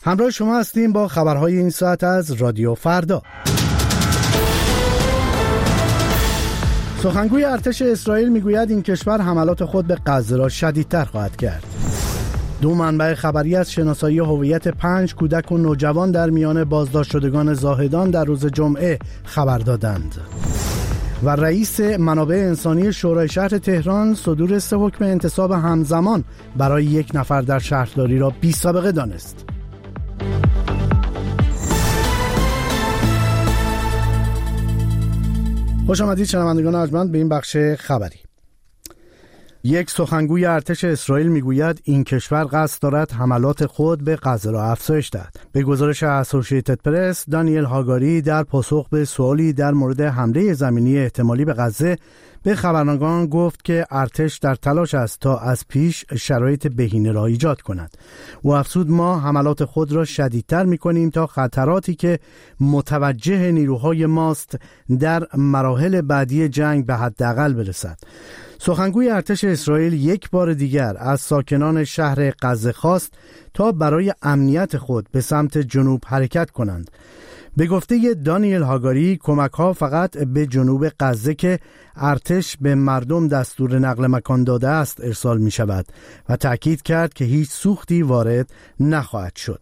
همراه شما هستیم با خبرهای این ساعت از رادیو فردا. سخنگوی ارتش اسرائیل میگوید این کشور حملات خود به غزه را شدیدتر خواهد کرد. 2 منبع خبری از شناسایی هویت 5 کودک و نوجوان در میان بازداشت شدگان زاهدان در روز جمعه خبر دادند. و رئیس منابع انسانی شورای شهر تهران صدور 3 حکم انتصاب همزمان برای 1 نفر در شهرداری را بی سابقه دانست. خوش آمدید شنوندگان ارجمند به این بخش خبری. یک سخنگوی ارتش اسرائیل میگوید این کشور قصد دارد حملات خود به غزه را افزایش دهد. به گزارش اسوسییتد پرس، دانیل هاگاری در پاسخ به سوالی در مورد حمله زمینی احتمالی به غزه به خبرنگاران گفت که ارتش در تلاش است تا از پیش شرایط بهینه را ایجاد کند. او افزود ما حملات خود را شدیدتر می‌کنیم تا خطراتی که متوجه نیروهای ماست در مراحل بعدی جنگ به حداقل برسد. سخنگوی ارتش اسرائیل یک بار دیگر از ساکنان شهر غزه خواست تا برای امنیت خود به سمت جنوب حرکت کنند. به گفته دانیل هاگاری کمک‌ها فقط به جنوب غزه که ارتش به مردم دستور نقل مکان داده است ارسال می شود و تأکید کرد که هیچ سوختی وارد نخواهد شد.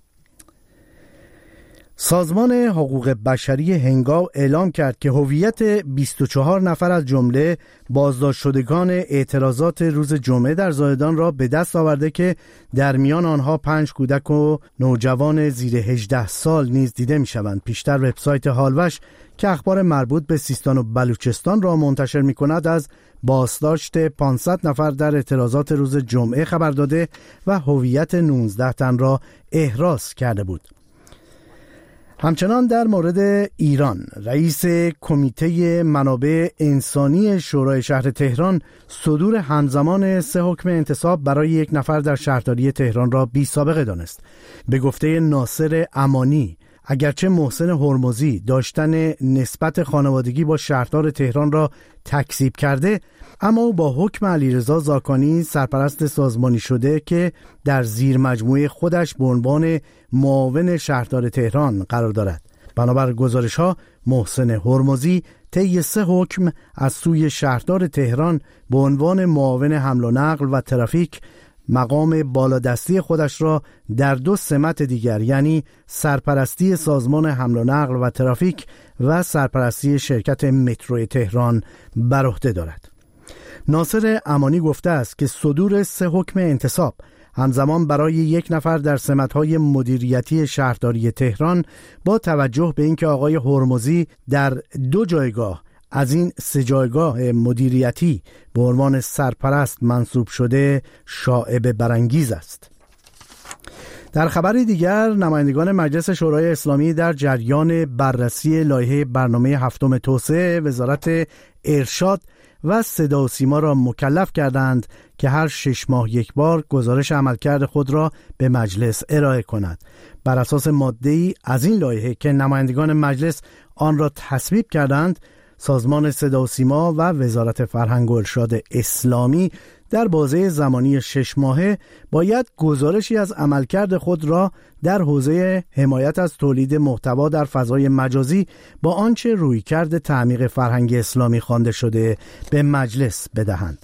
سازمان حقوق بشری هنگاو اعلام کرد که هویت 24 نفر از جمله بازداشت شدگان اعتراضات روز جمعه در زاهدان را به دست آورده که در میان آنها 5 کودک و نوجوان زیر 18 سال نیز دیده می شوند. پیشتر وبسایت هالوش که اخبار مربوط به سیستان و بلوچستان را منتشر می کند از بازداشت 500 نفر در اعتراضات روز جمعه خبر داده و هویت 19 تن را احراز کرده بود. همچنان در مورد ایران، رئیس کمیته منابع انسانی شورای شهر تهران صدور همزمان 3 حکم انتصاب برای 1 نفر در شهرداری تهران را بی سابقه دانست. به گفته ناصر امانی، اگرچه محسن هرمزی داشتن نسبت خانوادگی با شهردار تهران را تکذیب کرده، اما او با حکم علیرضا زاکانی سرپرست سازمانی شده که در زیر مجموعه خودش به عنوان معاون شهردار تهران قرار دارد. بنابر گزارش‌ها محسن هرمزی طی 3 حکم از سوی شهردار تهران به عنوان معاون حمل و نقل و ترافیک مقام بالادستی خودش را در 2 سمت دیگر، یعنی سرپرستی سازمان حمل و نقل و ترافیک و سرپرستی شرکت مترو تهران بر عهده دارد. ناصر امانی گفته است که صدور 3 حکم انتصاب همزمان برای 1 نفر در سمت‌های مدیریتی شهرداری تهران با توجه به اینکه آقای هرمزی در 2 جایگاه از این 3 جایگاه مدیریتی به عنوان سرپرست منصوب شده شایبه برانگیز است. در خبری دیگر، نمایندگان مجلس شورای اسلامی در جریان بررسی لایحه برنامه 7 توسعه وزارت ارشاد و صدا و سیما را مکلف کردند که هر 6 ماه یک بار گزارش عملکرد خود را به مجلس ارائه کند. بر اساس ماده‌ای از این لایحه که نمایندگان مجلس آن را تصویب کردند، سازمان صدا و سیما و وزارت فرهنگ و ارشاد اسلامی در بازه زمانی 6 ماهه باید گزارشی از عملکرد خود را در حوزه حمایت از تولید محتوا در فضای مجازی با آنچه رویکرد تعمیق فرهنگ اسلامی خوانده شده به مجلس بدهند.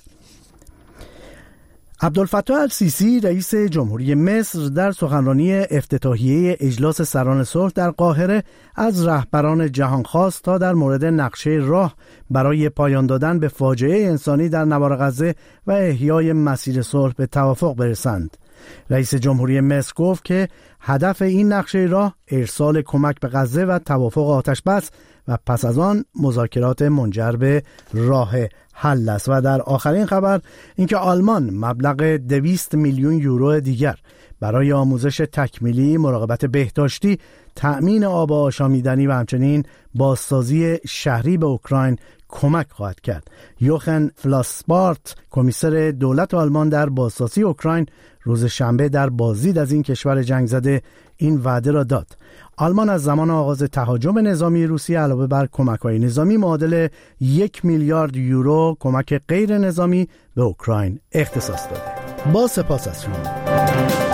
عبدالفتاح السیسی رئیس جمهوری مصر در سخنرانی افتتاحیه اجلاس سران صلح در قاهره از رهبران جهان خواست تا در مورد نقشه راه برای پایان دادن به فاجعه انسانی در نوار غزه و احیای مسیر صلح به توافق برسند. رئیس جمهوری مصر گفت که هدف این نقشه راه ارسال کمک به غزه و توافق آتشبس و پس از آن مذاکرات منجر به راه حل است. و در آخرین خبر اینکه آلمان مبلغ 200 میلیون یورو دیگر برای آموزش تکمیلی، مراقبت بهداشتی، تأمین آب آشامیدنی و همچنین بازسازی شهری به اوکراین کمک خواهد کرد. یوخن فلاسبارت، کمیسر دولت آلمان در بازسازی اوکراین، روز شنبه در بازدید از این کشور جنگ زده این وعده را داد. آلمان از زمان آغاز تهاجم نظامی روسیه علاوه بر کمک‌های نظامی معادل 1 میلیارد یورو کمک غیر نظامی به اوکراین اختصاص داده. با سپاس از شما.